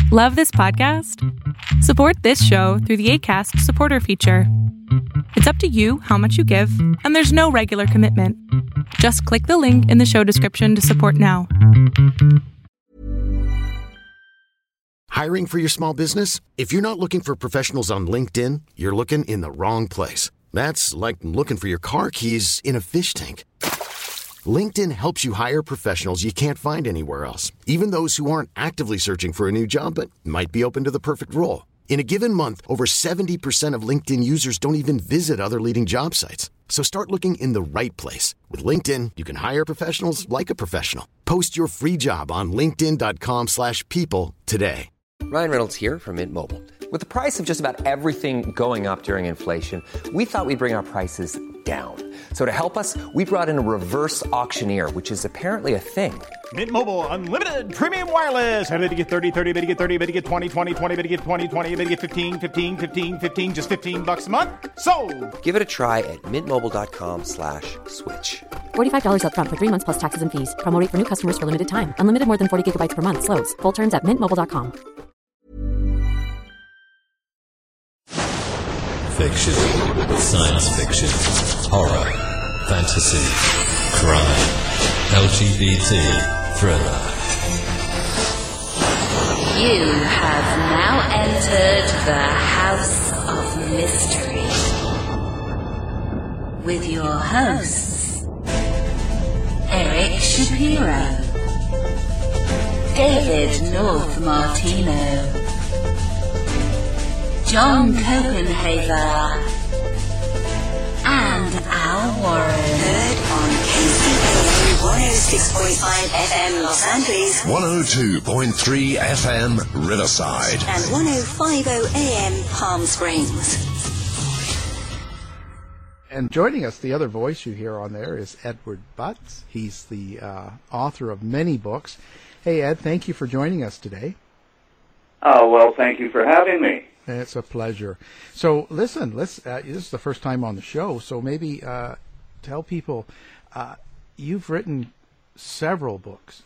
Love this podcast? Support this show through the Acast supporter feature. It's up to you how much you give, and there's no regular commitment. Just click the link in the show description to support now. Hiring for your small business? If you're not looking for professionals on LinkedIn, you're looking in the wrong place. That's like looking for your car keys in a fish tank. LinkedIn helps you hire professionals you can't find anywhere else, even those who aren't actively searching for a new job but might be open to the perfect role. In a given month, over 70% of LinkedIn users don't even visit other leading job sites. So start looking in the right place. With LinkedIn, you can hire professionals like a professional. Post your free job on linkedin.com/people today. Ryan Reynolds here from Mint Mobile. With the price of just about everything going up during inflation, we thought we'd bring our prices down. So to help us, we brought in a reverse auctioneer, which is apparently a thing. Mint Mobile Unlimited Premium Wireless. How to get 30, 30, bit to get 30, bit to get 20, 20, 20, bit to get 20, 20, bit to get 15, 15, 15, 15, just $15 a month? Sold! Give it a try at mintmobile.com/switch. $45 up front for 3 months plus taxes and fees. Promo rate for new customers for limited time. Unlimited more than 40 gigabytes per month. Slows full terms at mintmobile.com. Fiction, science fiction, horror, fantasy, crime, LGBT, thriller. You have now entered the House of Mystery with your hosts, Eric Shapiro, David North Martino, John Copenhaver, and Al Warren. Heard on KCAA 106.5 FM Los Angeles, 102.3 FM Riverside, and 105.0 AM Palm Springs. And joining us, the other voice you hear on there is Edward Butts. He's the author of many books. Hey, Ed, thank you for joining us today. Oh, well, thank you for having me. It's a pleasure. So, listen, this is the first time on the show, so maybe tell people, you've written several books.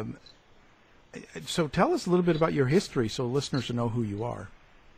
So tell us a little bit about your history so listeners will know who you are.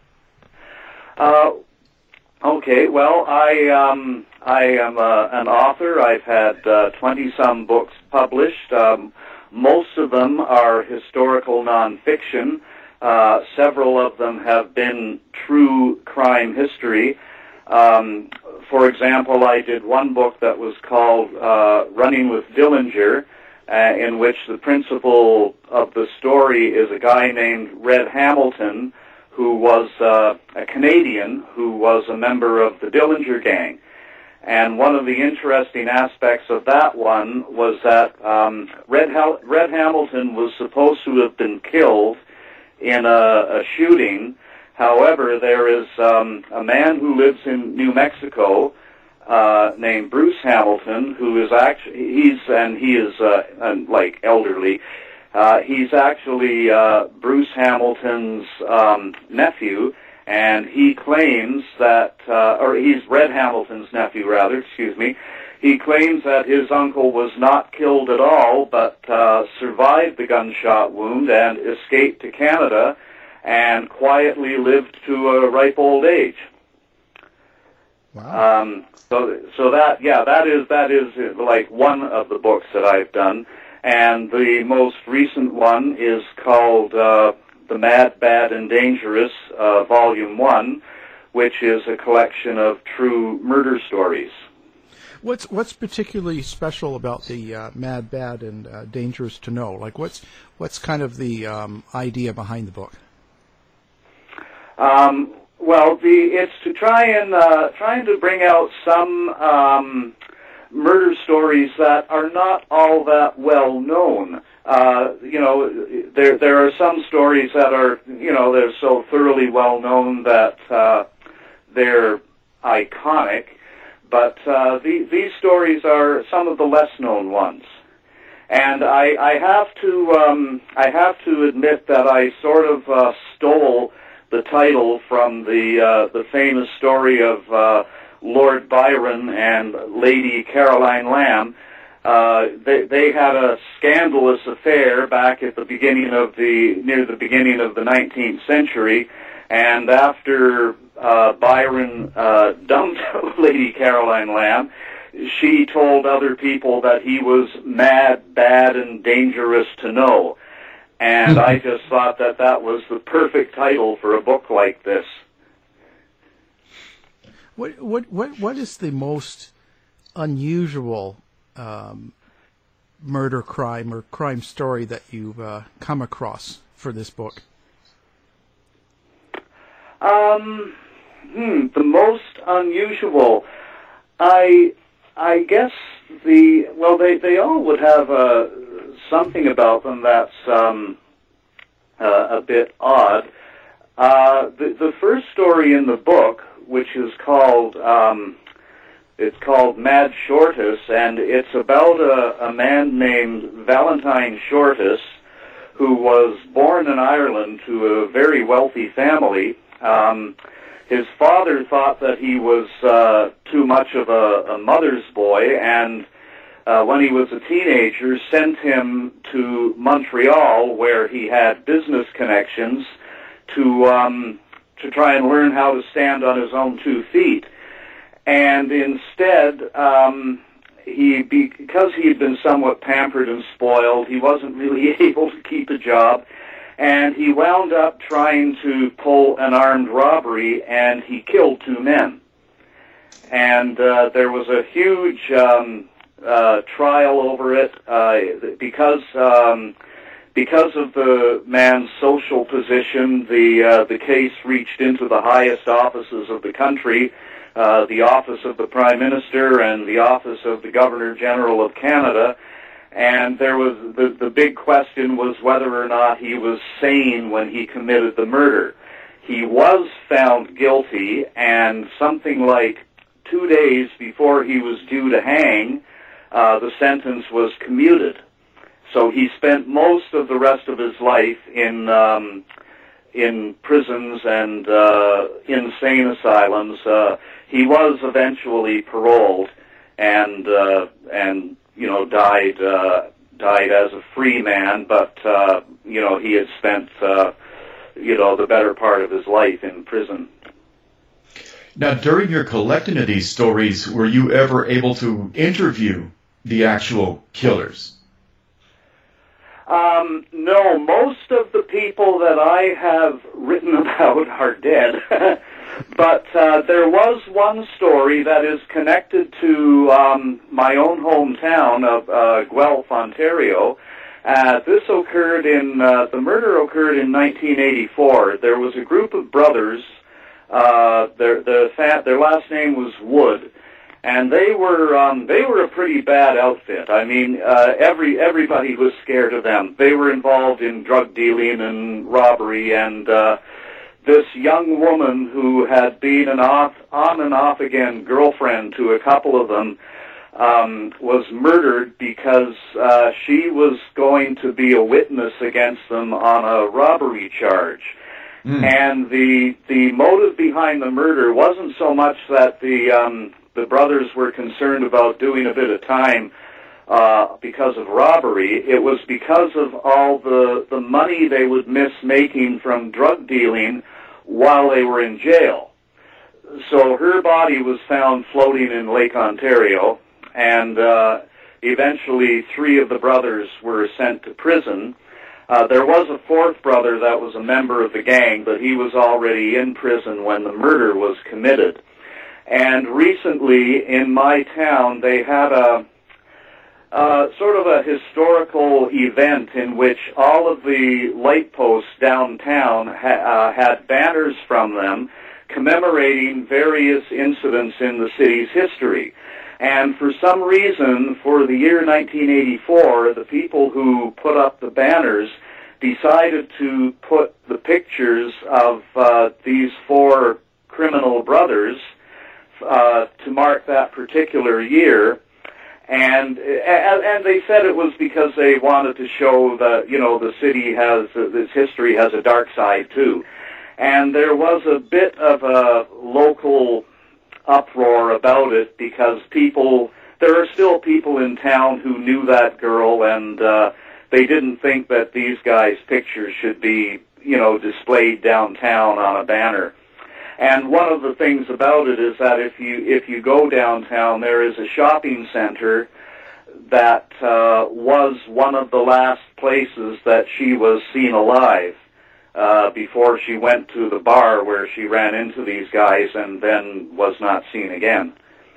Okay, well, I am an author. I've had 20-some books published. Most of them are historical nonfiction. Several of them have been true crime history. For example, I did one book that was called Running with Dillinger, in which the principal of the story is a guy named Red Hamilton, who was a Canadian who was a member of the Dillinger Gang. And one of the interesting aspects of that one was that Red Hamilton was supposed to have been killed in a shooting. However, there is a man who lives in New Mexico named Bruce Hamilton, who is he is like elderly. He's actually Bruce Hamilton's nephew, and he claims that, or he's Red Hamilton's nephew, rather, excuse me. He claims that his uncle was not killed at all, but survived the gunshot wound and escaped to Canada and quietly lived to a ripe old age. Wow. So that is like one of the books that I've done, and the most recent one is called The Mad, Bad, and Dangerous, Volume 1, which is a collection of true murder stories. What's particularly special about the Mad, Bad, and Dangerous to Know? Like, what's kind of the idea behind the book? Well, it's to trying to bring out some murder stories that are not all that well known. There are some stories that are, they're so thoroughly well known that they're iconic. But these stories are some of the less known ones, and I have to admit that I sort of stole the title from the famous story of Lord Byron and Lady Caroline Lamb. They had a scandalous affair back at the beginning of near the beginning of the 19th century, and after Byron dumped Lady Caroline Lamb, she told other people that he was mad, bad, and dangerous to know. And I just thought that that was the perfect title for a book like this. What is the most unusual murder crime or crime story that you've come across for this book? The most unusual, I guess they all would have something about them that's a bit odd. The first story in the book, which is called Mad Shortus, and it's about a man named Valentine Shortus, who was born in Ireland to a very wealthy family. His father thought that he was too much of a mother's boy, and when he was a teenager, sent him to Montreal, where he had business connections, to try and learn how to stand on his own 2 feet. And instead, because he had been somewhat pampered and spoiled, he wasn't really able to keep a job, and he wound up trying to pull an armed robbery, and he killed 2 men. And there was a huge trial over it because of the man's social position. The case reached into the highest offices of the country, the office of the Prime Minister and the office of the Governor General of Canada. And there was the big question was whether or not he was sane when he committed the murder. He was found guilty, and something like 2 days before he was due to hang, the sentence was commuted. So he spent most of the rest of his life in prisons and insane asylums. He was eventually paroled, and died as a free man. But he had spent the better part of his life in prison. Now, during your collecting of these stories, were you ever able to interview the actual killers? No, most of the people that I have written about are dead. But there was one story that is connected to my own hometown of Guelph, Ontario. The murder occurred in 1984. There was a group of brothers. Their last name was Wood, and they were a pretty bad outfit. I mean, everybody was scared of them. They were involved in drug dealing and robbery, and this young woman who had been an on and off again girlfriend to a couple of them was murdered because she was going to be a witness against them on a robbery charge. And the motive behind the murder wasn't so much that the brothers were concerned about doing a bit of time because of robbery. It was because of all the money they would miss making from drug dealing while they were in jail. So her body was found floating in Lake Ontario, and eventually 3 of the brothers were sent to prison. There was a 4th brother that was a member of the gang, but he was already in prison when the murder was committed. And recently, in my town, they had a sort of a historical event in which all of the light posts downtown had banners from them commemorating various incidents in the city's history. And for some reason, for the year 1984, the people who put up the banners decided to put the pictures of these 4 criminal brothers to mark that particular year. And they said it was because they wanted to show that, the city this history has a dark side too. And there was a bit of a local uproar about it because people there are still people in town who knew that girl, and they didn't think that these guys' pictures should be, displayed downtown on a banner. And one of the things about it is that if you go downtown, there is a shopping center that was one of the last places that she was seen alive before she went to the bar where she ran into these guys and then was not seen again.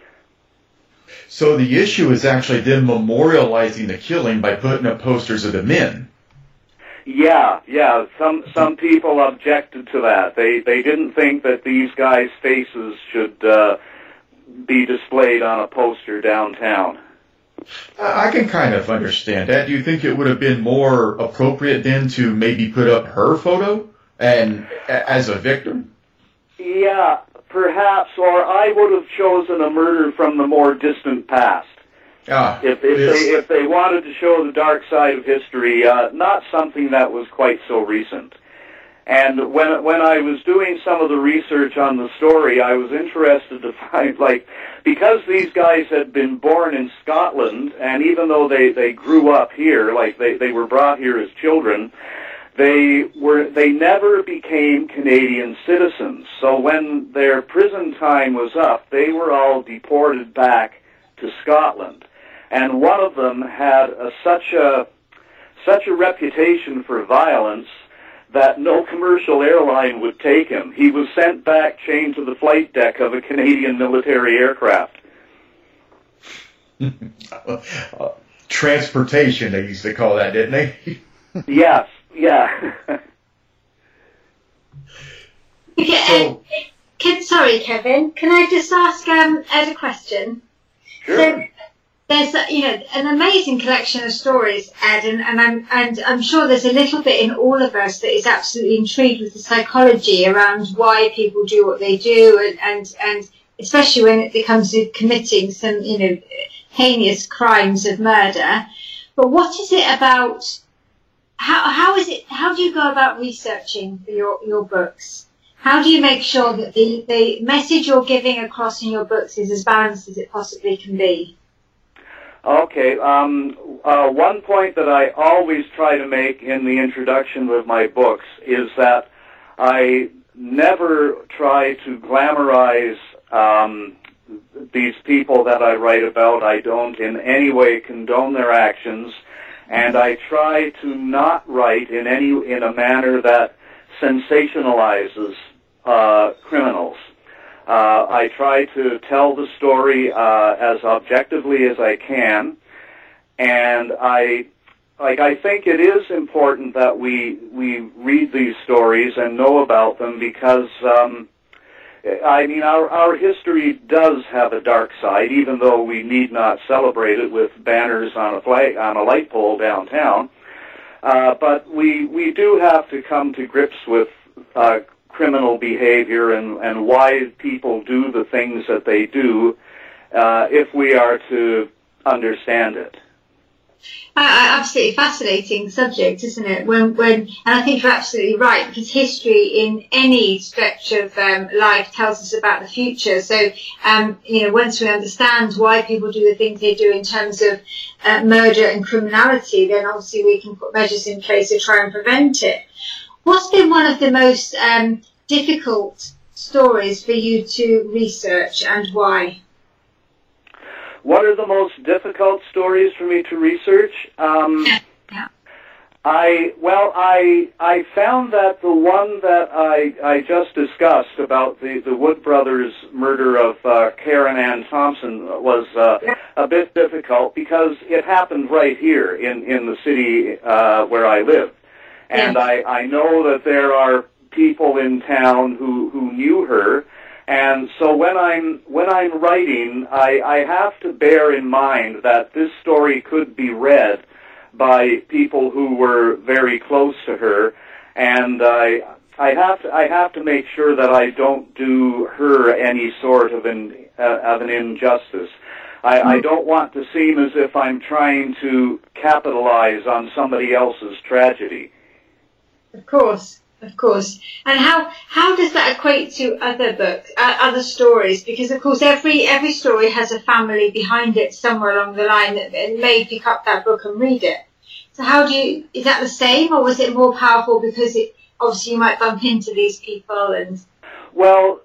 So the issue is actually them memorializing the killing by putting up posters of the men. Yeah. Some people objected to that. They didn't think that these guys' faces should be displayed on a poster downtown. I can kind of understand that. Do you think it would have been more appropriate then to maybe put up her photo and as a victim? Yeah, perhaps. Or I would have chosen a murder from the more distant past. If they wanted to show the dark side of history, not something that was quite so recent. And when I was doing some of the research on the story, I was interested to find, because these guys had been born in Scotland, and even though they grew up here, they were brought here as children, they never became Canadian citizens. So when their prison time was up, they were all deported back to Scotland. And one of them had such a reputation for violence that no commercial airline would take him. He was sent back chained to the flight deck of a Canadian military aircraft. Transportation, they used to call that, didn't they? Yes, yeah. Okay, sorry, Kevin. Can I just ask Ed a question? Sure. So, there's an amazing collection of stories, Ed, and I'm sure there's a little bit in all of us that is absolutely intrigued with the psychology around why people do what they do, and especially when it comes to committing some heinous crimes of murder. But what is it about? How do you go about researching for your books? How do you make sure that the message you're giving across in your books is as balanced as it possibly can be? Okay. One point that I always try to make in the introduction of my books is that I never try to glamorize these people that I write about. I don't in any way condone their actions, and I try to not write in a manner that sensationalizes criminals. I try to tell the story as objectively as I can, and I think it is important that we read these stories and know about them because our history does have a dark side, even though we need not celebrate it with banners on a light pole downtown. But we do have to come to grips with criminal behavior and why people do the things that they do if we are to understand it. Absolutely fascinating subject, isn't it? And I think you're absolutely right, because history in any stretch of life tells us about the future. So, once we understand why people do the things they do in terms of murder and criminality, then obviously we can put measures in place to try and prevent it. What's been one of the most difficult stories for you to research, and why? What are the most difficult stories for me to research? I found that the one that I just discussed about the Wood brothers' murder of Karen Ann Thompson was a bit difficult because it happened right here in the city where I live. And I know that there are people in town who knew her, and so when I'm writing, I have to bear in mind that this story could be read by people who were very close to her, and I have to make sure that I don't do her any sort of an injustice. I don't want to seem as if I'm trying to capitalize on somebody else's tragedy. Of course. Of course. And how does that equate to other books, other stories? Because of course every story has a family behind it somewhere along the line that may pick up that book and read it. So is that the same, or was it more powerful because obviously you might bump into these people and? Well,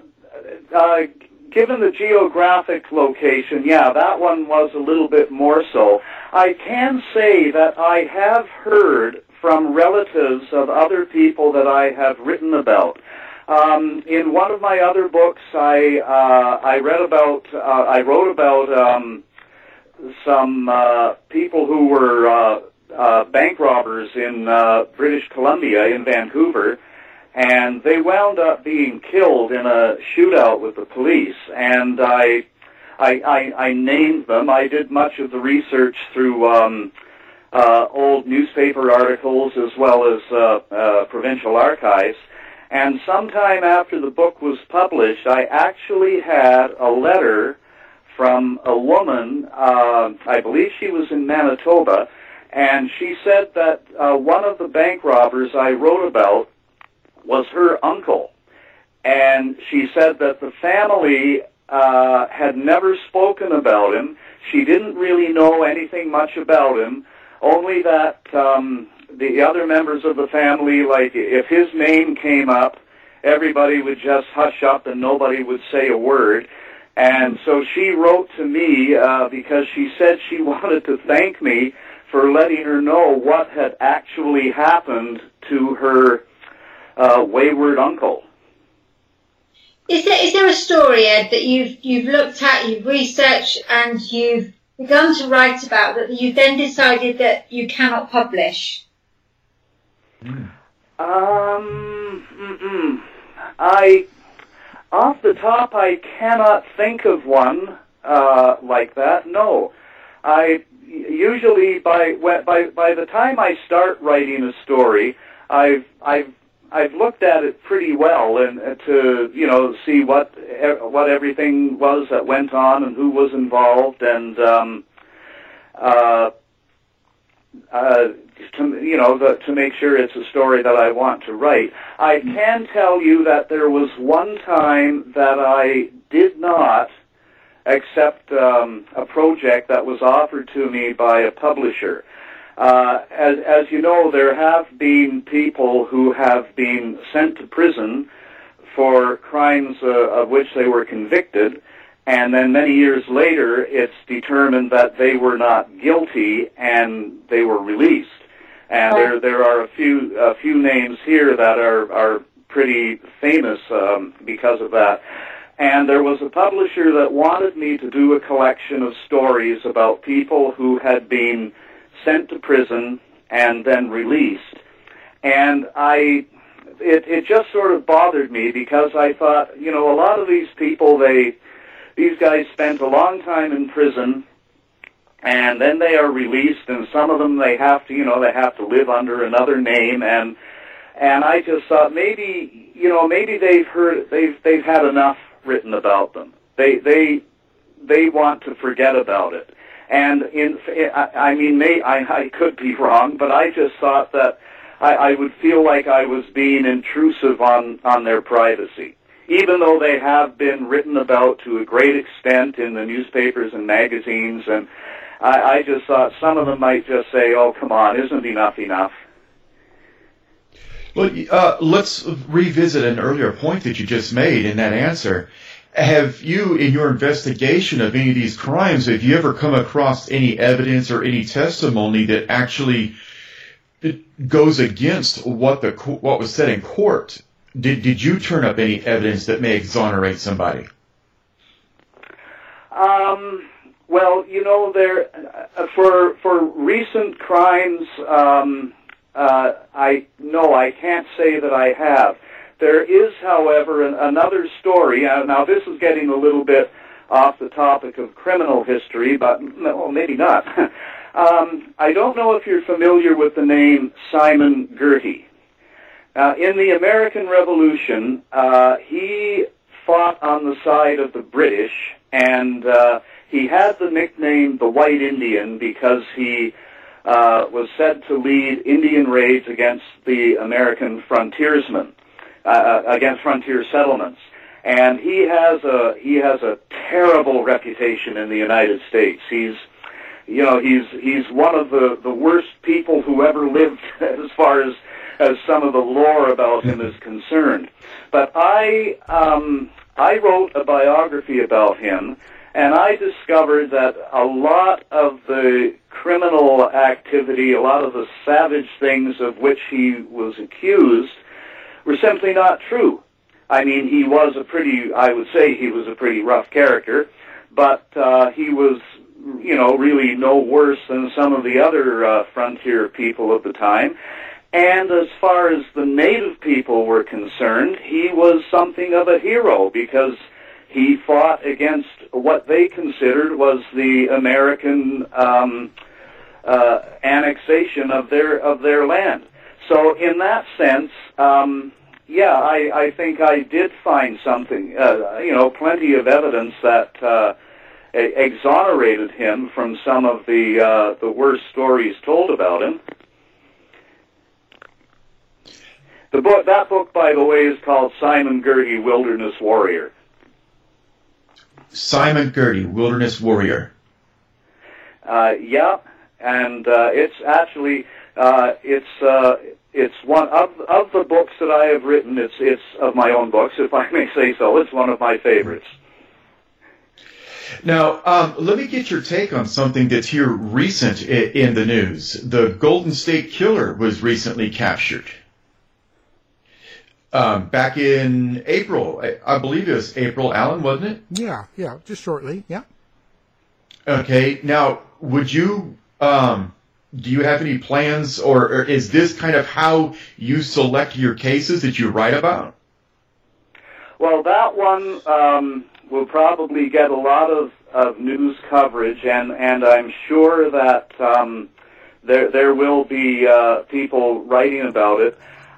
given the geographic location, yeah, that one was a little bit more so. I can say that I have heard from relatives of other people that I have written about. In one of my other books, I wrote about some people who were bank robbers in British Columbia, in Vancouver, and they wound up being killed in a shootout with the police. And I named them. I did much of the research through old newspaper articles as well as provincial archives. And sometime after the book was published, I actually had a letter from a woman, I believe she was in Manitoba, and she said that one of the bank robbers I wrote about was her uncle. And she said that the family had never spoken about him. She didn't really know anything much about him, only that the other members of the family, like if his name came up, everybody would just hush up and nobody would say a word. And so she wrote to me because she said she wanted to thank me for letting her know what had actually happened to her wayward uncle. Is there a story, Ed, that you've looked at, you've researched, and you've begun to write about that you've then decided that you cannot publish? Off the top, I cannot think of one like that. No, I usually by the time I start writing a story, I've looked at it pretty well and to see what everything was that went on and who was involved, and to make sure it's a story that I want to write. I can tell you that there was one time that I did not accept a project that was offered to me by a publisher. As you know, there have been people who have been sent to prison for crimes of which they were convicted, and then many years later it's determined that they were not guilty and they were released. And there are a few names here that are pretty famous because of that. And there was a publisher that wanted me to do a collection of stories about people who had been sent to prison and then released. And it just sort of bothered me because I thought, a lot of these people, these guys spent a long time in prison, and then they are released, and some of them they have to live under another name, and I just thought maybe they've had enough written about them. They want to forget about it. And I could be wrong, but I just thought that I would feel like I was being intrusive on their privacy, even though they have been written about to a great extent in the newspapers and magazines. And I just thought some of them might just say, "Oh, come on, isn't enough enough?" Well, let's revisit an earlier point that you just made in that answer. Have you, in your investigation of any of these crimes, have you ever come across any evidence or any testimony that actually goes against what was said in court? Did you turn up any evidence that may exonerate somebody? Well, there for recent crimes, I can't say that I have. There is, however, another story. Now, this is getting a little bit off the topic of criminal history, but well, maybe not. I don't know if you're familiar with the name Simon Girty. In the American Revolution, he fought on the side of the British, and he had the nickname the White Indian because he was said to lead Indian raids against the American frontiersmen, against frontier settlements. And he has a terrible reputation in the United States. He's one of the worst people who ever lived as far as some of the lore about him is concerned. But I wrote a biography about him, and I discovered that a lot of the criminal activity, a lot of the savage things of which he was accused were simply not true. I mean, I would say he was a pretty rough character, but he was, really no worse than some of the other frontier people of the time. And as far as the native people were concerned, he was something of a hero because he fought against what they considered was the American annexation of their land. So in that sense, I think I did find something, plenty of evidence that exonerated him from some of the worst stories told about him. That book, by the way, is called Simon Girty, Wilderness Warrior. Simon Girty, Wilderness Warrior. And it's actually it's one of the books that I have written. It's of my own books, if I may say so. It's one of my favorites. Now, let me get your take on something that's here recent in the news. The Golden State Killer was recently captured. Back in April, I believe it was April, Alan, wasn't it? Yeah, just shortly, yeah. Okay, now, would you, do you have any plans, or is this kind of how you select your cases that you write about? Well, that one will probably get a lot of news coverage, and I'm sure that there will be people writing about it.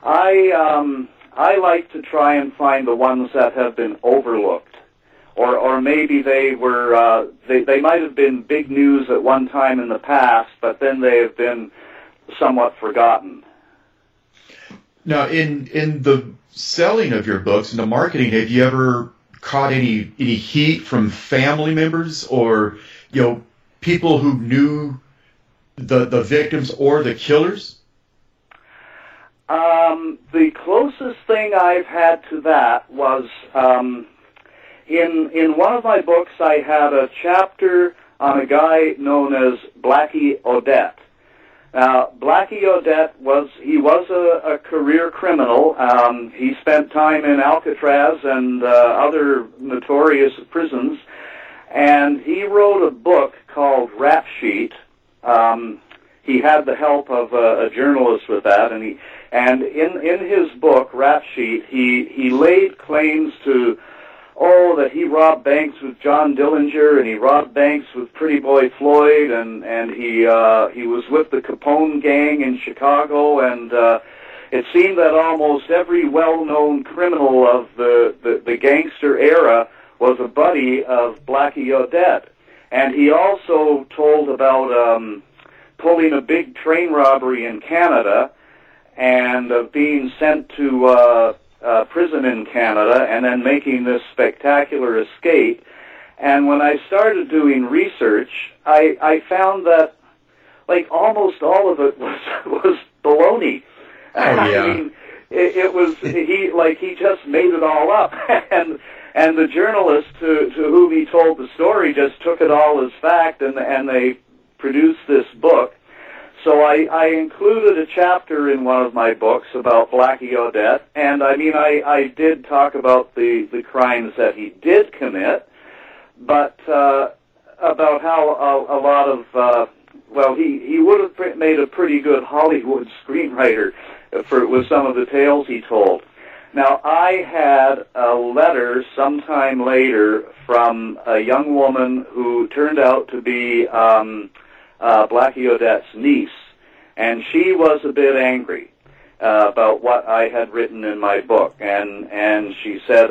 I like to try and find the ones that have been overlooked, or maybe they were they might have been big news at one time in the past, but then they have been somewhat forgotten. Now, in the selling of your books and the marketing, have you ever caught any heat from family members or people who knew the victims or the killers? The closest thing I've had to that was in one of my books. I had a chapter on a guy known as Blackie Odette. Now, Blackie Odette was a career criminal. He spent time in Alcatraz and other notorious prisons, and he wrote a book called Rap Sheet. He had the help of a journalist with that, and in his book Rap Sheet, he laid claims to that he robbed banks with John Dillinger, and he robbed banks with Pretty Boy Floyd, and he was with the Capone gang in Chicago, and it seemed that almost every well-known criminal of the gangster era was a buddy of Blackie Odette. And he also told about pulling a big train robbery in Canada and of being sent to prison in Canada and then making this spectacular escape. And when I started doing research, I found that almost all of it was baloney. Oh, yeah. I mean, it was he just made it all up, and the journalist to whom he told the story just took it all as fact, and they produced this book. So I included a chapter in one of my books about Blackie Odette, and I did talk about the crimes that he did commit, but about how a lot of he would have made a pretty good Hollywood screenwriter with some of the tales he told. Now, I had a letter sometime later from a young woman who turned out to be Blackie Odette's niece, and she was a bit angry about what I had written in my book, and she said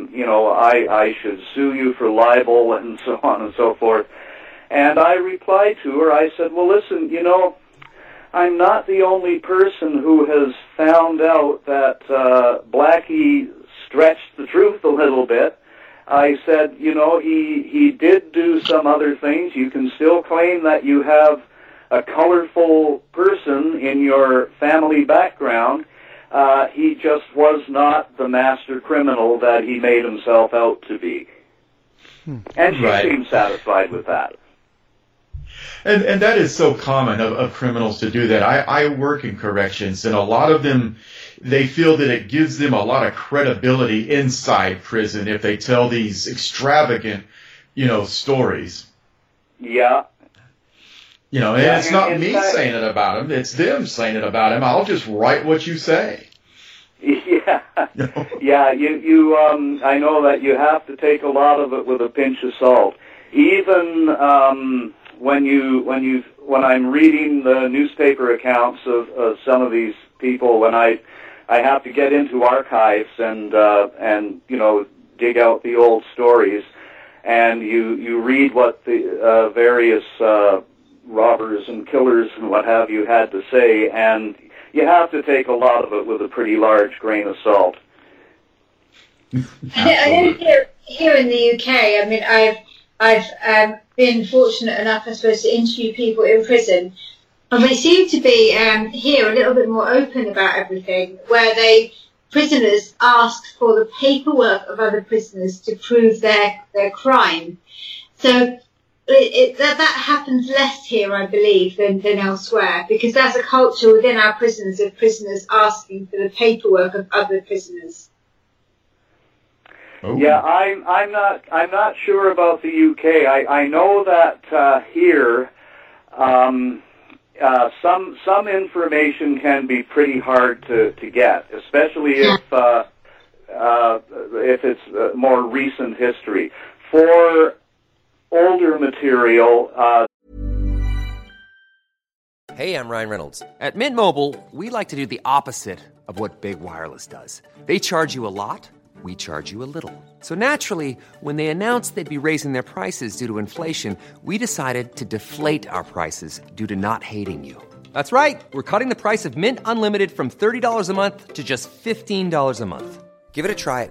I should sue you for libel and so on and so forth. And I replied to her, I said, well, listen, I'm not the only person who has found out that Blackie stretched the truth a little bit. I said, he did do some other things. You can still claim that you have a colorful person in your family background. He just was not the master criminal that he made himself out to be. And she seemed satisfied with that. And that is so common of criminals to do that. I work in corrections, and a lot of them, they feel that it gives them a lot of credibility inside prison if they tell these extravagant, stories. Yeah. And it's not me saying it about him, it's them saying it about him. I'll just write what you say. Yeah. Yeah, you I know that you have to take a lot of it with a pinch of salt. Even when I'm reading the newspaper accounts of some of these people, when I have to get into archives and dig out the old stories, and you read what the various robbers and killers and what have you had to say, and you have to take a lot of it with a pretty large grain of salt. I know here in the UK, I mean, I've been fortunate enough, I suppose, to interview people in prison, and they seem to be here a little bit more open about everything, where prisoners ask for the paperwork of other prisoners to prove their crime. So that happens less here, I believe, than elsewhere, because there's a culture within our prisons of prisoners asking for the paperwork of other prisoners. Oh. Yeah, I'm not sure about the UK. I know that here some information can be pretty hard to get, especially if it's more recent history. For older material. Hey, I'm Ryan Reynolds. At Mint Mobile, we like to do the opposite of what Big Wireless does. They charge you a lot. We charge you a little. So naturally, when they announced they'd be raising their prices due to inflation, we decided to deflate our prices due to not hating you. That's right. We're cutting the price of Mint Unlimited from $30 a month to just $15 a month. Give it a try at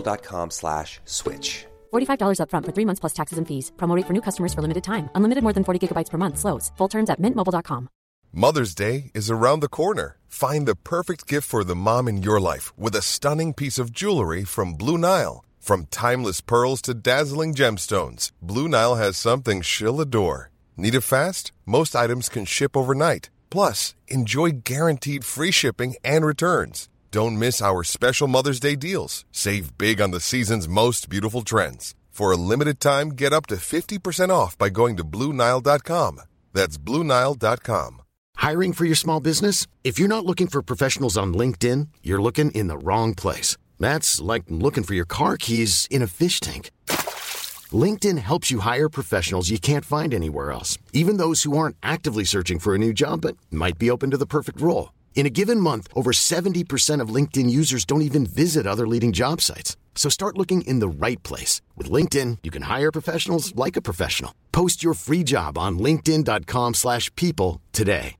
mintmobile.com/switch. $45 up front for 3 months plus taxes and fees. Promo rate for new customers for limited time. Unlimited more than 40 gigabytes per month. Slows full terms at mintmobile.com. Mother's Day is around the corner. Find the perfect gift for the mom in your life with a stunning piece of jewelry from Blue Nile. From timeless pearls to dazzling gemstones, Blue Nile has something she'll adore. Need it fast? Most items can ship overnight. Plus, enjoy guaranteed free shipping and returns. Don't miss our special Mother's Day deals. Save big on the season's most beautiful trends. For a limited time, get up to 50% off by going to BlueNile.com. That's BlueNile.com. Hiring for your small business? If you're not looking for professionals on LinkedIn, you're looking in the wrong place. That's like looking for your car keys in a fish tank. LinkedIn helps you hire professionals you can't find anywhere else, even those who aren't actively searching for a new job but might be open to the perfect role. In a given month, over 70% of LinkedIn users don't even visit other leading job sites. So start looking in the right place. With LinkedIn, you can hire professionals like a professional. Post your free job on linkedin.com/people today.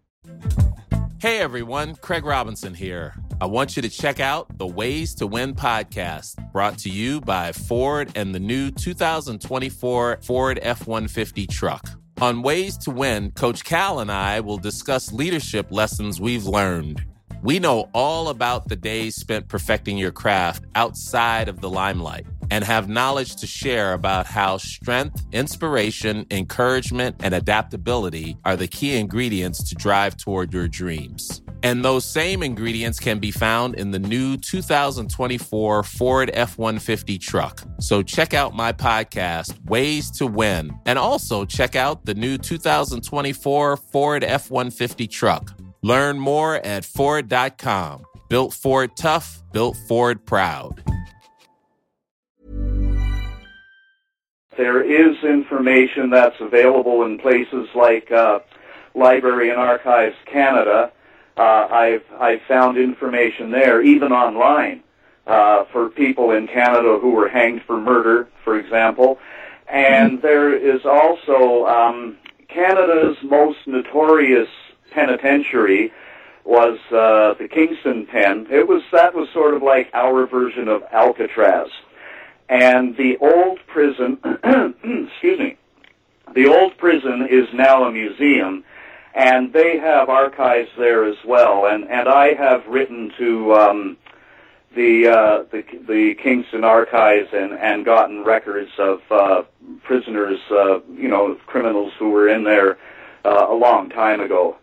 Hey everyone, Craig Robinson here. I want you to check out the Ways to Win podcast, brought to you by Ford and the new 2024 Ford F-150 truck. On Ways to Win, Coach Cal and I will discuss leadership lessons we've learned. We know all about the days spent perfecting your craft outside of the limelight and have knowledge to share about how strength, inspiration, encouragement, and adaptability are the key ingredients to drive toward your dreams. And those same ingredients can be found in the new 2024 Ford F-150 truck. So check out my podcast, Ways to Win, and also check out the new 2024 Ford F-150 truck. Learn more at Ford.com. Built Ford tough, built Ford proud. There is information that's available in places like Library and Archives Canada. I've found information there, even online, for people in Canada who were hanged for murder, for example. And there is also Canada's most notorious penitentiary was the Kingston Pen. That was sort of like our version of Alcatraz. And the old prison, excuse me, the old prison is now a museum, and they have archives there as well. And I have written to the Kingston archives and gotten records of prisoners, criminals who were in there a long time ago.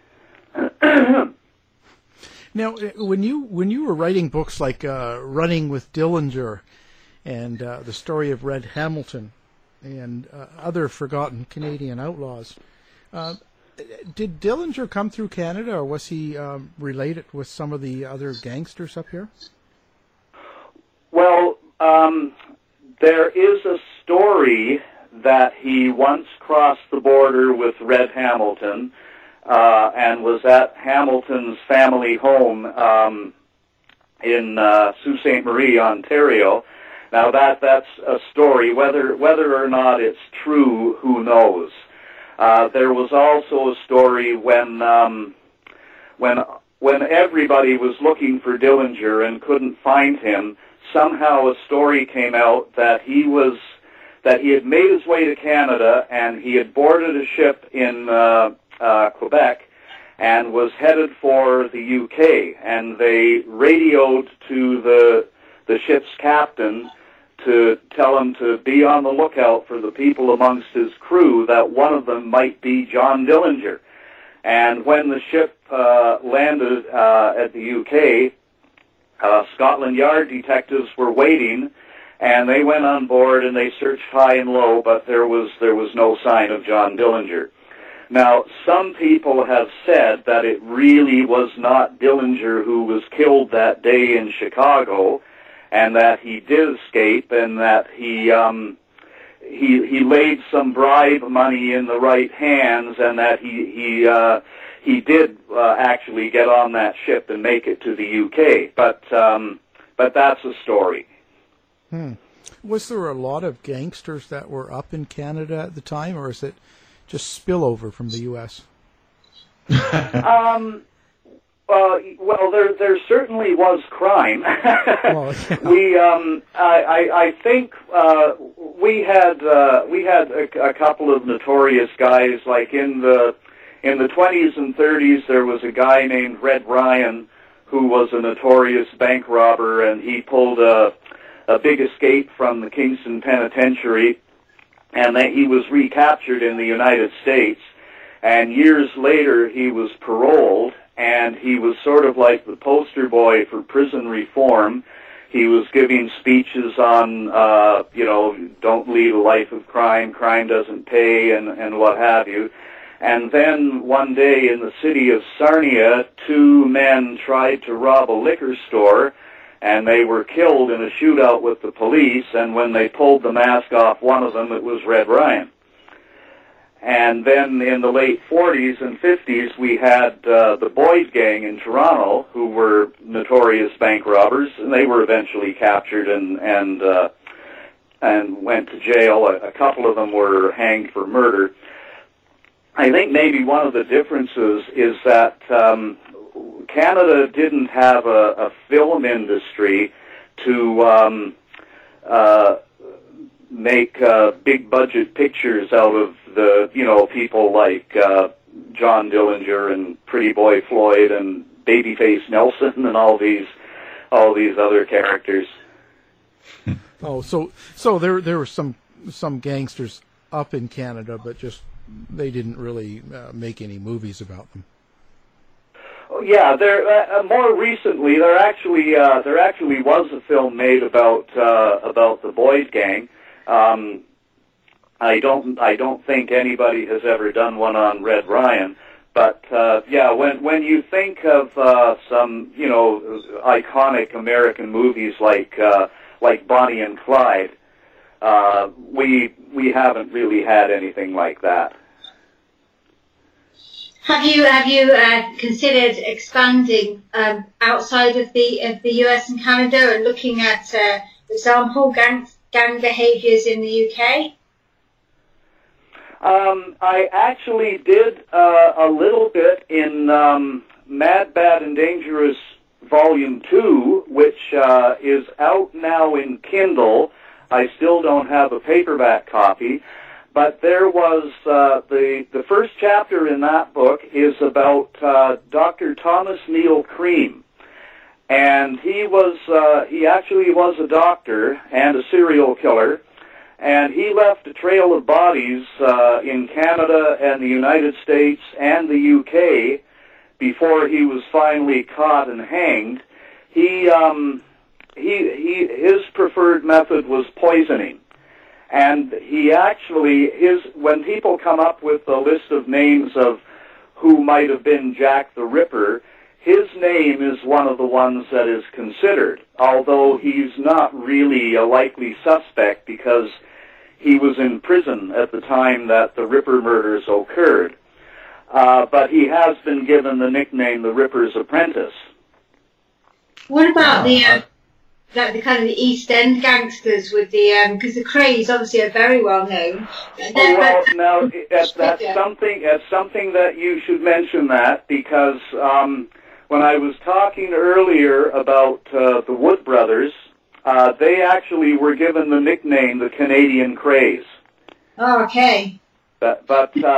Now, when you were writing books like Running with Dillinger and the story of Red Hamilton and other forgotten Canadian outlaws, did Dillinger come through Canada, or was he related with some of the other gangsters up here? Well, there is a story that he once crossed the border with Red Hamilton and was at Hamilton's family home in Sault Ste. Marie, Ontario. Now that's a story. Whether or not it's true, who knows? There was also a story when everybody was looking for Dillinger and couldn't find him. Somehow a story came out that he had made his way to Canada and he had boarded a ship in Quebec and was headed for the UK, and they radioed to the ship's captain to tell him to be on the lookout for the people amongst his crew, that one of them might be John Dillinger. And when the ship landed at the UK, Scotland Yard detectives were waiting, and they went on board and they searched high and low, but there was no sign of John Dillinger. Now, some people have said that it really was not Dillinger who was killed that day in Chicago, and that he did escape, and that he laid some bribe money in the right hands, and that he did actually get on that ship and make it to the UK. But that's a story. Was there a lot of gangsters that were up in Canada at the time, or is it just spillover from the U.S.? Well, there certainly was crime. I think we had a couple of notorious guys. Like in the 20s and 30s, there was a guy named Red Ryan who was a notorious bank robber, and he pulled a big escape from the Kingston Penitentiary, and then he was recaptured in the United States. And years later, he was paroled, and he was sort of like the poster boy for prison reform. He was giving speeches on, don't lead a life of crime, crime doesn't pay, and what have you. And then one day in the city of Sarnia, two men tried to rob a liquor store, and they were killed in a shootout with the police, and when they pulled the mask off one of them, it was Red Ryan. And then in the late 40s and 50s, we had the Boyd Gang in Toronto, who were notorious bank robbers, and they were eventually captured and went to jail. A couple of them were hanged for murder. I think maybe one of the differences is that Canada didn't have a film industry to make big budget pictures out of the people like John Dillinger and Pretty Boy Floyd and Babyface Nelson and all these other characters. Oh, so there were some gangsters up in Canada, but just they didn't really make any movies about them. Oh, yeah, there more recently there actually was a film made about the Boyd Gang. I don't think anybody has ever done one on Red Ryan, but when you think of some iconic American movies like Bonnie and Clyde, we haven't really had anything like that. Have you considered expanding outside of the US and Canada and looking at, for example, gang behaviours in the UK? I actually did a little bit in Mad, Bad, and Dangerous Volume 2, which is out now in Kindle. I still don't have a paperback copy. But there was the first chapter in that book is about Dr. Thomas Neal Cream. And he actually was a doctor and a serial killer. And he left a trail of bodies in Canada and the United States and the UK before he was finally caught and hanged. His preferred method was poisoning. And he actually, when people come up with a list of names of who might have been Jack the Ripper, his name is one of the ones that is considered, although he's not really a likely suspect because he was in prison at the time that the Ripper murders occurred. But he has been given the nickname the Ripper's Apprentice. What about the kind of the East End gangsters with the because the Krays obviously are very well known. That's something that you should mention that because when I was talking earlier about the Wood Brothers, they actually were given the nickname the Canadian Krays. Oh, okay. But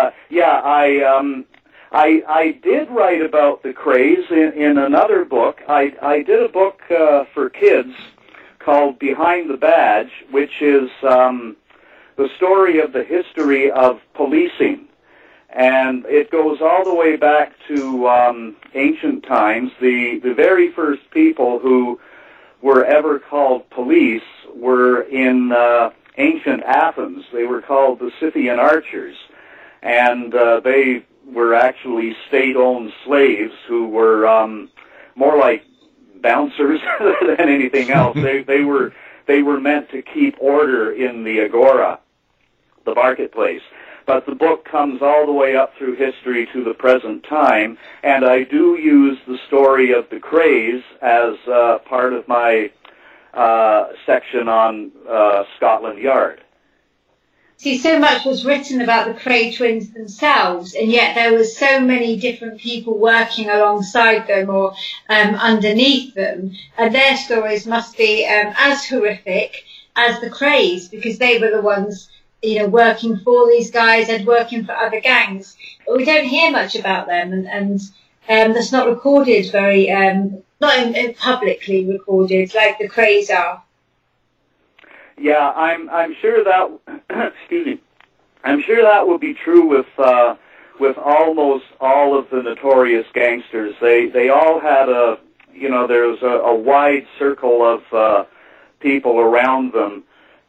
I did write about the Krays in another book. I did a book for kids called Behind the Badge, which is the story of the history of policing. And it goes all the way back to ancient times. The very first people who were ever called police were in ancient Athens. They were called the Scythian archers. And they were actually state-owned slaves who were more like bouncers than anything else. They were meant to keep order in the agora, the marketplace. But the book comes all the way up through history to the present time, and I do use the story of the Krays as part of my section on Scotland Yard. See, so much was written about the Kray twins themselves, and yet there were so many different people working alongside them or underneath them, and their stories must be as horrific as the Krays, because they were the ones, working for these guys and working for other gangs. But we don't hear much about them, and that's not recorded very, not publicly recorded like the Krays are. Yeah, I'm sure that excuse me. I'm sure that will be true with almost all of the notorious gangsters. They all had there was a wide circle of people around them,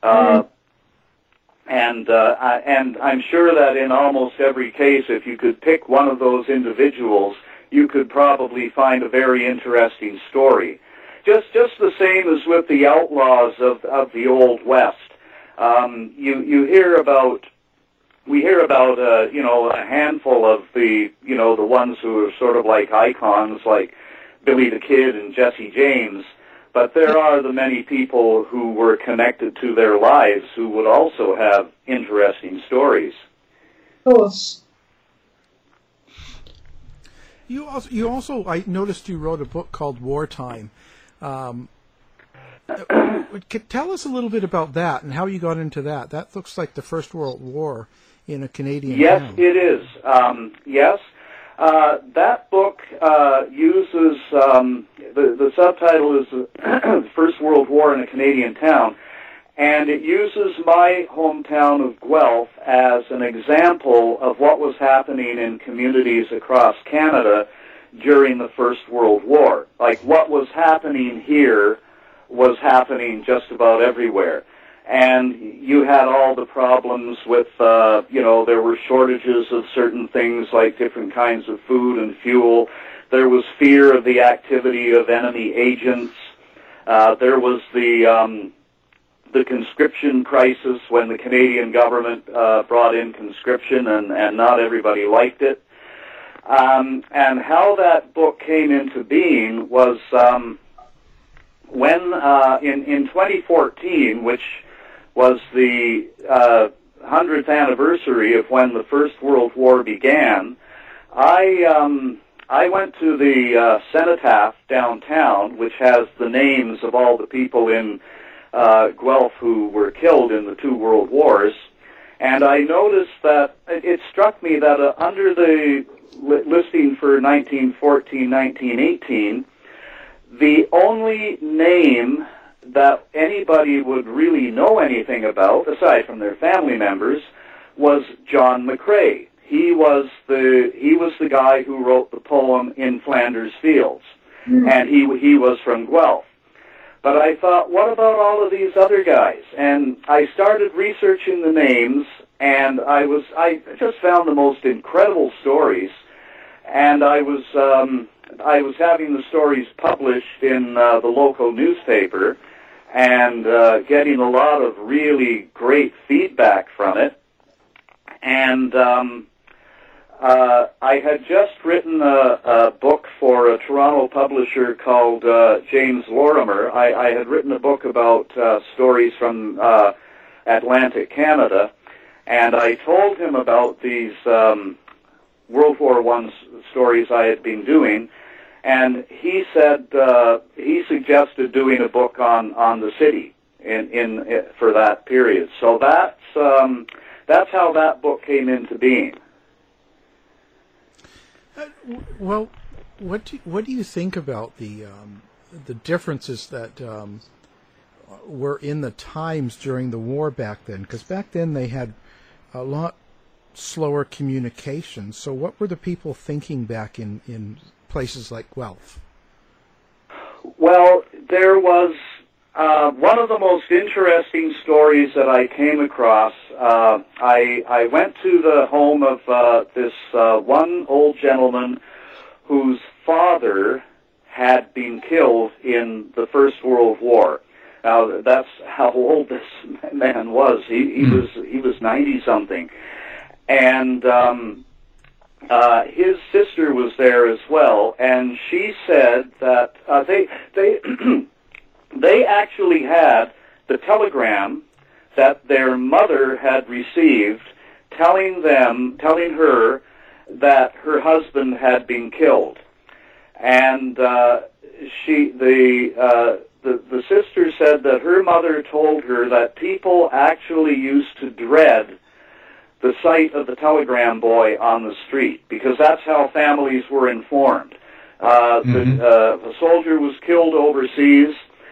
and I'm sure that in almost every case, if you could pick one of those individuals, you could probably find a very interesting story. Just the same as with the outlaws of the Old West. We hear about a handful of the ones who are sort of like icons, like Billy the Kid and Jesse James. But there are the many people who were connected to their lives who would also have interesting stories. Of course. You also, I noticed you wrote a book called Wartime. Tell us a little bit about that and how you got into that. That looks like the First World War in a Canadian town. Yes, it is. Yes. That book uses, the subtitle is The First World War in a Canadian Town, and it uses my hometown of Guelph as an example of what was happening in communities across Canada during the First World War. Like, what was happening here was happening just about everywhere. And you had all the problems with, there were shortages of certain things like different kinds of food and fuel. There was fear of the activity of enemy agents. There was the conscription crisis when the Canadian government brought in conscription, and not everybody liked it. And how that book came into being was when in 2014, which was the 100th anniversary of when the First World War began, I went to the cenotaph downtown, which has the names of all the people in Guelph who were killed in the two world wars, and I noticed that it struck me that under the listing for 1914, 1918, the only name that anybody would really know anything about, aside from their family members, was John McCrae. He was the guy who wrote the poem In Flanders Fields, and he was from Guelph. But I thought, what about all of these other guys? And I started researching the names, and I just found the most incredible stories, and I was having the stories published in the local newspaper, and getting a lot of really great feedback from it. And I had just written a book for a Toronto publisher called James Lorimer. I had written a book about stories from Atlantic Canada, and I told him about these World War I stories I had been doing, and he said he suggested doing a book on the city in for that period. So that's how that book came into being. Well, what do you think about the differences that were in the times during the war back then? Because back then they had a lot slower communication. So what were the people thinking back in places like Guelph? Well, there was one of the most interesting stories that I came across. I went to the home of this one old gentleman whose father had been killed in the First World War. Now, that's how old this man was. He was 90-something. And his sister was there as well, and she said that they actually had the telegram that their mother had received telling her that her husband had been killed. And the sister said that her mother told her that people actually used to dread the sight of the telegram boy on the street, because that's how families were informed. The soldier was killed overseas.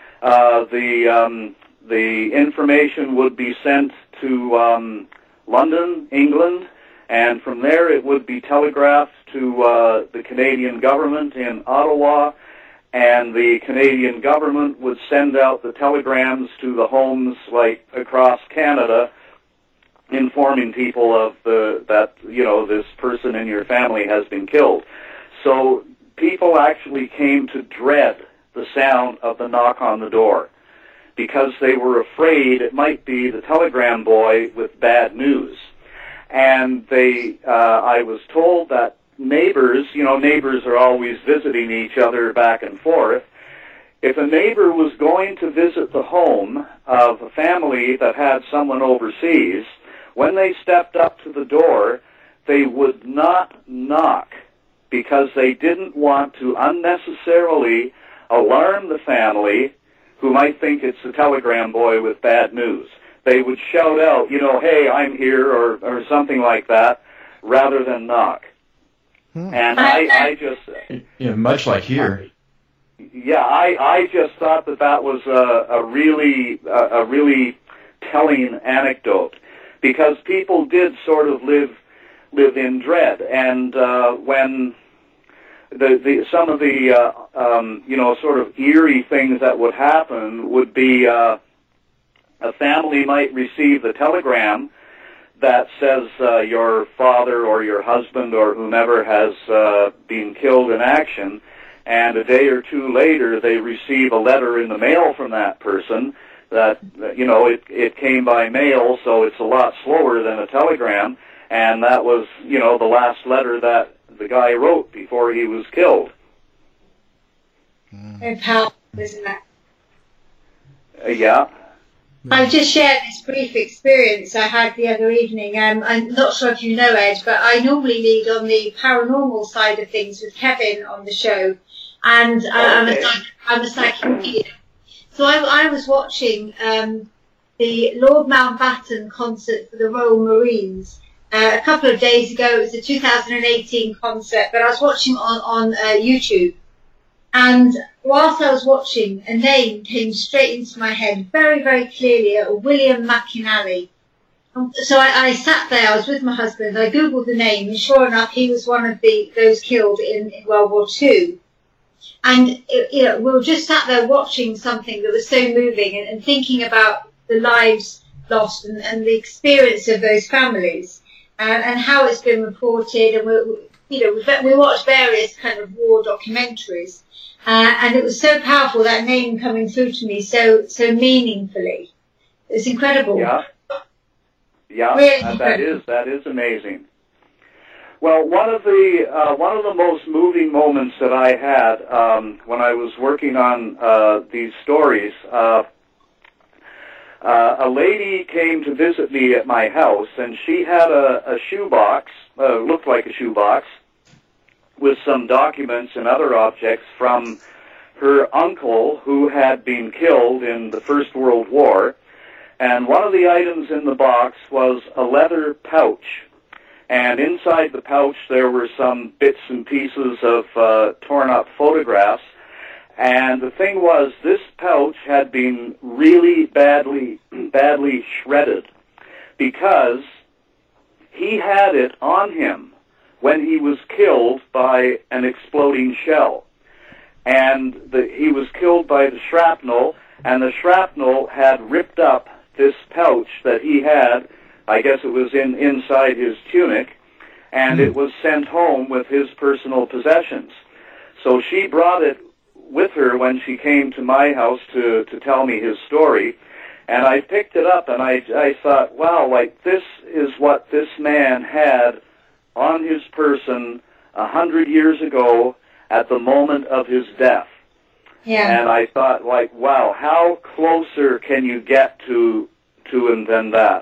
The information would be sent to London, England, and from there it would be telegraphed to the Canadian government in Ottawa, and the Canadian government would send out the telegrams to the homes like across Canada, informing people of that this person in your family has been killed. So people actually came to dread the sound of the knock on the door, because they were afraid it might be the telegram boy with bad news. And I was told that neighbors are always visiting each other back and forth. If a neighbor was going to visit the home of a family that had someone overseas, when they stepped up to the door, they would not knock, because they didn't want to unnecessarily alarm the family who might think it's the telegram boy with bad news. They would shout out, hey, I'm here, or something like that, rather than knock. And I just... Yeah, much like here. Yeah, I just thought that was a really telling anecdote, because people did sort of live in dread, and when some of the sort of eerie things that would happen would be a family might receive the telegram that says your father or your husband or whomever has been killed in action, and a day or two later they receive a letter in the mail from that person that it came by mail, so it's a lot slower than a telegram, and that was the last letter that the guy wrote before he was killed. Very powerful, isn't that? Yeah. I've just shared this brief experience I had the other evening. I'm not sure if you know, Ed, but I normally lead on the paranormal side of things with Kevin on the show, and I'm a psychic medium. So I was watching the Lord Mountbatten concert for the Royal Marines a couple of days ago. It was a 2018 concert, but I was watching on YouTube. And whilst I was watching, a name came straight into my head very, very clearly, William McInally. So I sat there, I was with my husband, I Googled the name, and sure enough, he was one of those killed in World War II. And, we were just sat there watching something that was so moving and thinking about the lives lost and the experience of those families and how it's been reported. And we watched various kind of war documentaries. And it was so powerful, that name coming through to me so meaningfully. It's incredible. Yeah, really that is amazing. Well, one of the most moving moments that I had when I was working on these stories, a lady came to visit me at my house, and she had a shoebox, looked like a shoebox, with some documents and other objects from her uncle who had been killed in the First World War. And one of the items in the box was a leather pouch. And inside the pouch there were some bits and pieces of torn up photographs. And the thing was, this pouch had been really badly shredded because he had it on him when he was killed by an exploding shell. And he was killed by the shrapnel, and the shrapnel had ripped up this pouch that he had. I guess it was inside his tunic, and it was sent home with his personal possessions. So she brought it with her when she came to my house to tell me his story, and I picked it up, and I thought, wow, like, this is what this man had on his person 100 years ago at the moment of his death. Yeah. And I thought, like, wow, how closer can you get to him than that?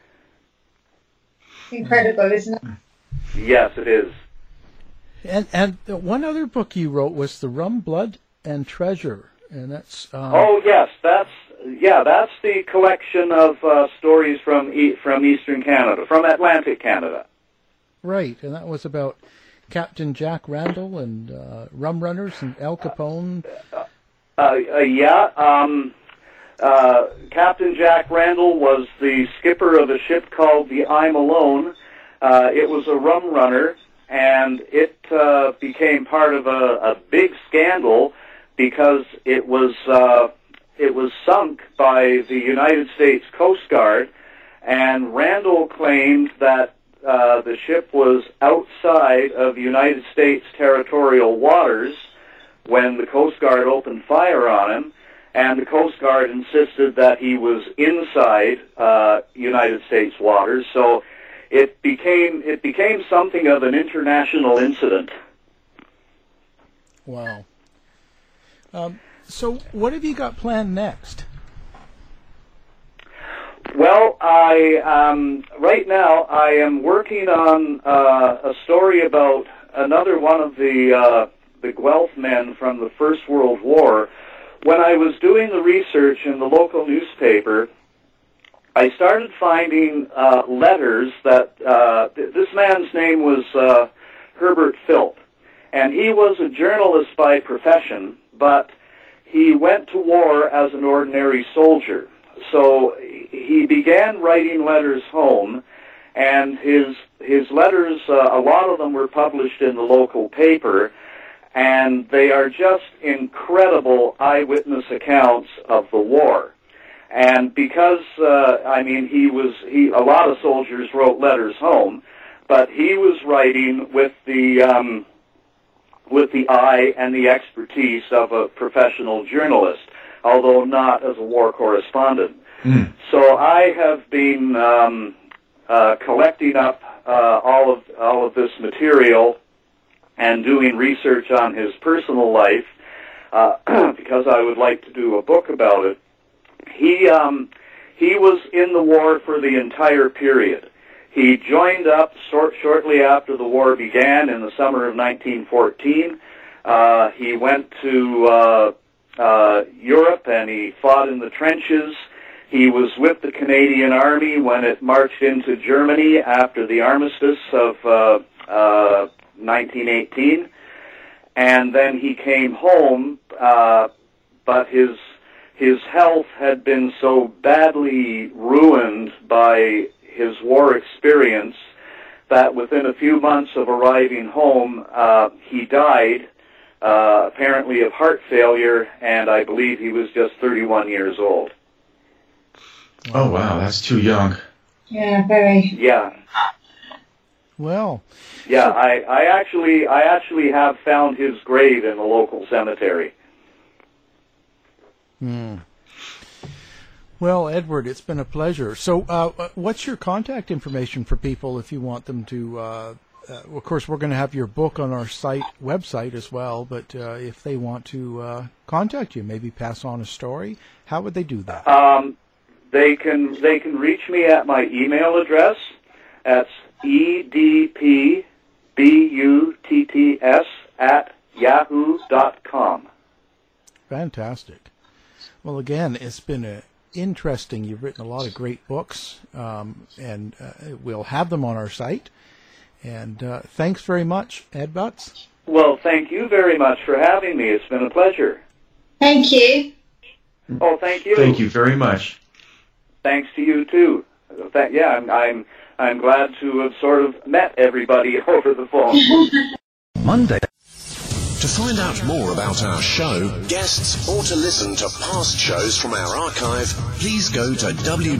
Incredible, isn't it? Yes, it is. And one other book you wrote was The Rum, Blood, and Treasure, and that's... Oh, yes, that's the collection of stories from Eastern Canada, from Atlantic Canada. Right, and that was about Captain Jack Randall and rum runners and Al Capone. Captain Jack Randall was the skipper of a ship called the I'm Alone. It was a rum runner, and it became part of a big scandal because it was sunk by the United States Coast Guard, and Randall claimed that the ship was outside of United States territorial waters when the Coast Guard opened fire on him, and the Coast Guard insisted that he was inside United States waters. So it became something of an international incident. Wow. So what have you got planned next? Well, right now I am working on a story about another one of the Guelph men from the First World War. When I was doing the research in the local newspaper, I started finding letters that this man's name was Herbert Philp, and he was a journalist by profession, but he went to war as an ordinary soldier. So he began writing letters home, and his letters, a lot of them were published in the local paper, and they are just incredible eyewitness accounts of the war. And because, a lot of soldiers wrote letters home, but he was writing with the eye and the expertise of a professional journalist, although not as a war correspondent. So I have been collecting up all of this material and doing research on his personal life because I would like to do a book about it. He he was in the war for the entire period. He joined up shortly after the war began in the summer of 1914. He went to Europe and he fought in the trenches. He was with the Canadian Army when it marched into Germany after the armistice of 1918. And then he came home, but his health had been so badly ruined by his war experience that within a few months of arriving home, he died, apparently of heart failure, and I believe he was just 31 years old. Oh, wow, that's too young. Yeah, very. Yeah. Well. Yeah, I actually have found his grave in the local cemetery. Well, Edward, it's been a pleasure. So, what's your contact information for people if you want them to? Of course, we're going to have your book on our website as well. But if they want to contact you, maybe pass on a story, how would they do that? They can reach me at my email address. That's edpbutts@yahoo.com. Fantastic. Well, again, it's been interesting. You've written a lot of great books, and we'll have them on our site. And thanks very much, Ed Butts. Well, thank you very much for having me. It's been a pleasure. Thank you. Oh, thank you. Thank you very much. Thanks to you too. Yeah, I'm glad to have sort of met everybody over the phone. Monday. To find out more about our show, guests, or to listen to past shows from our archive, please go to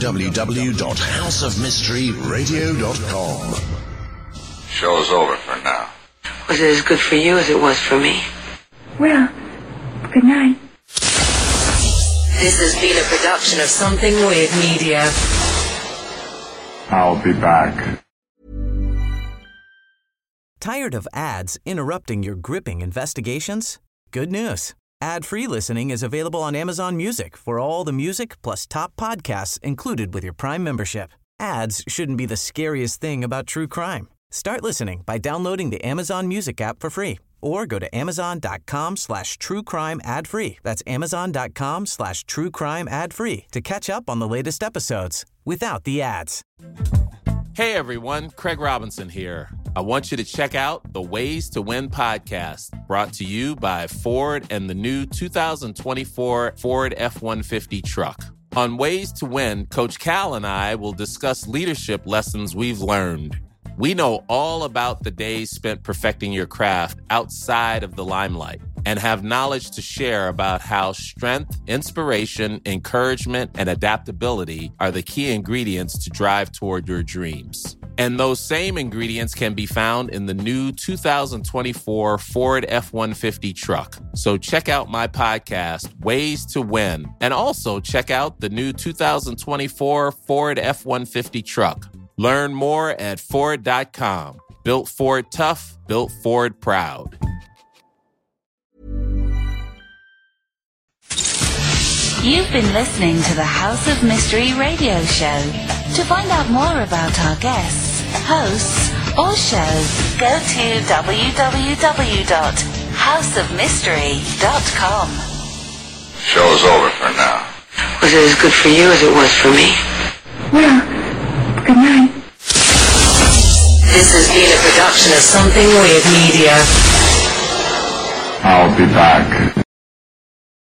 www.houseofmysteryradio.com. Show's over for now. Was it as good for you as it was for me? Well, good night. This has been a production of Something Weird Media. I'll be back. Tired of ads interrupting your gripping investigations? Good news. Ad-free listening is available on Amazon Music for all the music plus top podcasts included with your Prime membership. Ads shouldn't be the scariest thing about true crime. Start listening by downloading the Amazon Music app for free or go to amazon.com/truecrime ad-free. That's amazon.com/truecrime ad-free to catch up on the latest episodes without the ads. Hey everyone, Craig Robinson here. I want you to check out the Ways to Win podcast, brought to you by Ford and the new 2024 Ford F-150 truck. On Ways to Win, Coach Cal and I will discuss leadership lessons we've learned. We know all about the days spent perfecting your craft outside of the limelight and have knowledge to share about how strength, inspiration, encouragement, and adaptability are the key ingredients to drive toward your dreams. And those same ingredients can be found in the new 2024 Ford F-150 truck. So check out my podcast, Ways to Win, and also check out the new 2024 Ford F-150 truck. Learn more at Ford.com. Built Ford tough, built Ford proud. You've been listening to the House of Mystery radio show. To find out more about our guests, hosts, or shows, go to www.houseofmystery.com. Show's over for now. Was it as good for you as it was for me? Well, good night. This has been a production of Something Weird Media. I'll be back.